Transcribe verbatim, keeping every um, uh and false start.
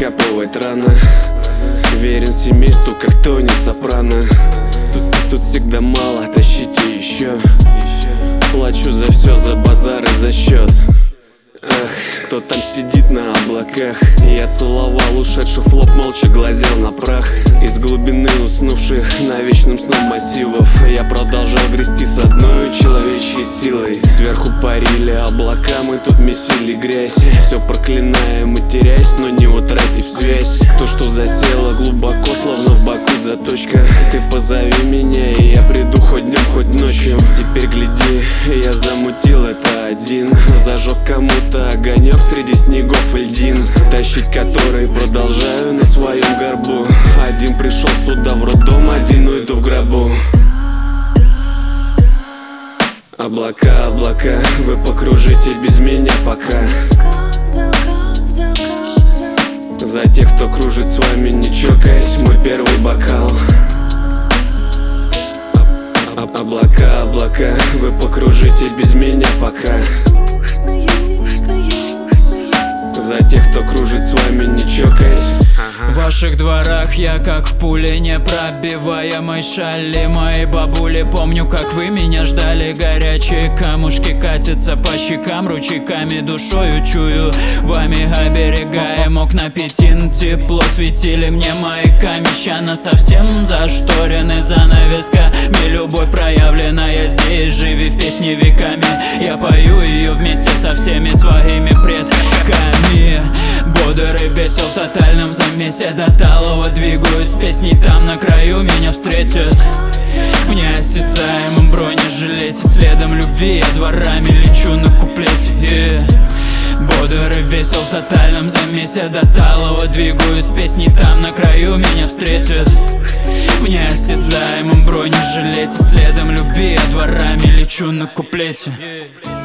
закапывать рано. Верен семейству, как Тони Сопрано. Тут, тут всегда мало, тащите еще. Плачу за все, за базар и за счет. Ах, кто там сидит на облаках? Я целовал ушедших в лоб, молча глазел на прах. Из глубины уснувших навечным сном массивов я продолжал грести с одной человечьей силой. Сверху парили облака, мы тут месили грязь. Все проклиная, матерясь, но не утратив связь. То, что засело глубоко, словно в боку заточка. Ты позови меня, и я приду хоть днем, хоть ночью. Теперь гляди, я замутил это один. Зажег кому-то огонек среди снегов и льдин, тащить который продолжаю на своем горбу. Один пришел сюда в роддом, один уйду в гробу. Облака, облака, вы покружите без меня пока. За тех, кто кружит с вами, не чокаясь, мой первый бокал. Облака, облака, вы покружите без меня пока. За тех, кто кружит с вами, не чокаясь. В ваших дворах я как в пуле непробиваемой шали. Мои бабули, помню, как вы меня ждали. Горячие камушки катятся по щекам ручейками, душою чую, вами оберегаем. Окна пятин тепло светили мне маяками. Ща совсем зашторены занавесками. Любовь проявленная здесь, живи в песне веками. Я пою ее вместе со всеми своими предками. Бодрый весел в тотальном замесе, до талого двигаюсь с песней, там на краю меня встретят. В неосязаемом бронежилете, следом любви я дворами лечу на куплете. yeah. Бодрый весел в тотальном замесе, до талого двигаюсь с песней, там на краю меня встретят. В неосязаемом бронежилете, следом любви я дворами лечу на куплете.